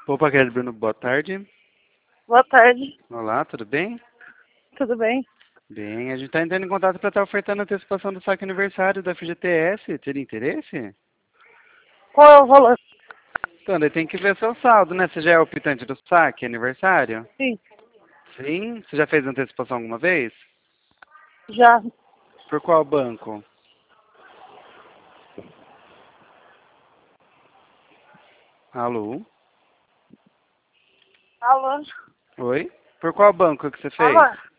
Opa, Kelly Bruno, boa tarde. Boa tarde, Olá, tudo bem? tudo bem? Bem, a gente está entrando em contato para estar ofertando a antecipação do saque aniversário da FGTS. Teria interesse? Qual é o valor? Então, daí tem que ver seu saldo, né? Você já é optante do saque aniversário? Sim, Sim? Você já fez antecipação alguma vez? já. Por qual banco? Alô? Alô? Oi? Por qual banco que você fez? Alô?